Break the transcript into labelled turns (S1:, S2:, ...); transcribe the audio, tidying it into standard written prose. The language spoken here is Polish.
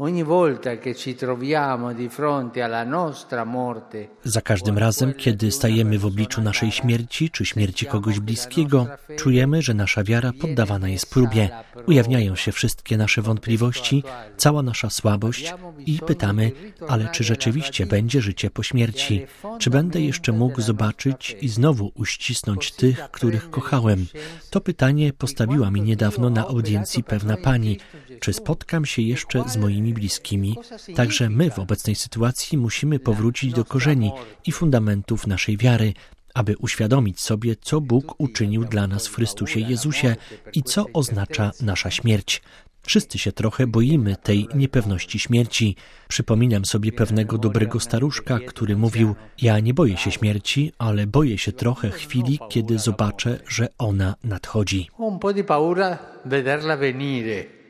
S1: Za każdym razem, kiedy stajemy w obliczu naszej śmierci czy śmierci kogoś bliskiego, czujemy, że nasza wiara poddawana jest próbie. Ujawniają się wszystkie nasze wątpliwości, cała nasza słabość i pytamy, ale czy rzeczywiście będzie życie po śmierci? Czy będę jeszcze mógł zobaczyć i znowu uścisnąć tych, których kochałem? To pytanie postawiła mi niedawno na audiencji pewna pani. Czy spotkam się jeszcze z moimi bliskimi? Także my w obecnej sytuacji musimy powrócić do korzeni i fundamentów naszej wiary, aby uświadomić sobie, co Bóg uczynił dla nas w Chrystusie Jezusie i co oznacza nasza śmierć. Wszyscy się trochę boimy tej niepewności śmierci. Przypominam sobie pewnego dobrego staruszka, który mówił: ja nie boję się śmierci, ale boję się trochę chwili, kiedy zobaczę, że ona nadchodzi.